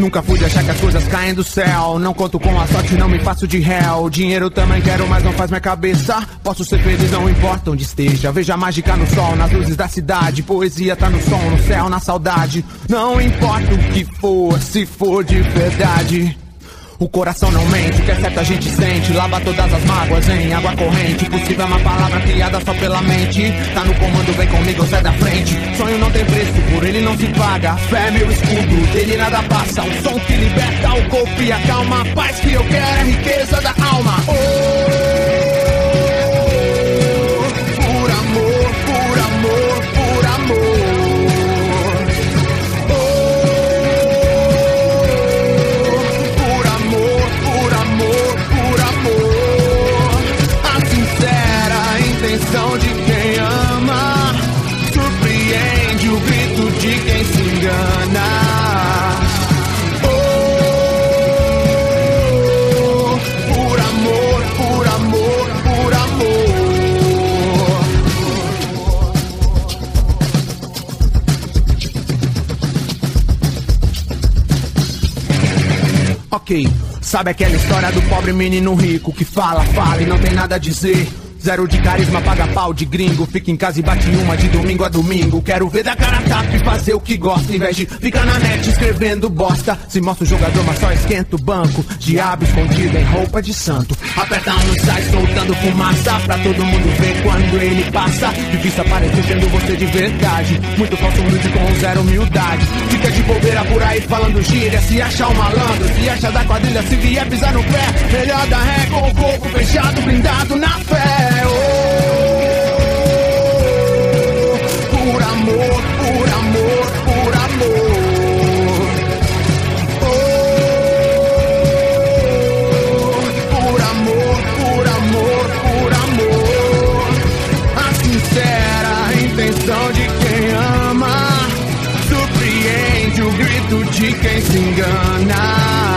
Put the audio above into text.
Nunca fui de achar que as coisas caem do céu. Não conto com a sorte, não me faço de réu. Dinheiro também quero, mas não faz minha cabeça. Posso ser feliz, não importa onde esteja. Veja a mágica no sol, nas luzes da cidade. Poesia tá no som, no céu, na saudade. Não importa o que for, se for de verdade. O coração não mente, o que é certo a gente sente. Lava todas as mágoas em água corrente. Possível é uma palavra criada só pela mente. Tá no comando, vem comigo, sai da frente. Sonho não tem preço, por ele não se paga. Fé é meu escudo, dele nada passa. O som que liberta o corpo e acalma. A paz que eu quero é a riqueza da alma. Oh, por amor, por amor, por amor. De quem ama, surpreende o grito de quem se engana. Oh, por amor, por amor, por amor. Ok, sabe aquela história do pobre menino rico que fala, fala e não tem nada a dizer? Zero de carisma, paga pau de gringo. Fica em casa e bate uma de domingo a domingo. Quero ver da cara tapa e fazer o que gosta, em vez de ficar na net escrevendo bosta. Se mostra o jogador, mas só esquenta o banco. Diabo escondido em roupa de santo. Aperta um sai soltando fumaça pra todo mundo ver quando ele passa. Difícil aparecer sendo você de verdade. Muito falso humilde com zero humildade. Fica de bobeira por aí falando gíria. Se achar um malandro, se acha da quadrilha. Se vier pisar no pé, melhor dar ré com o corpo fechado, blindado na fé. Oh, por amor, por amor, por amor. Oh, por amor, por amor, por amor. A sincera intenção de quem ama surpreende o grito de quem se engana.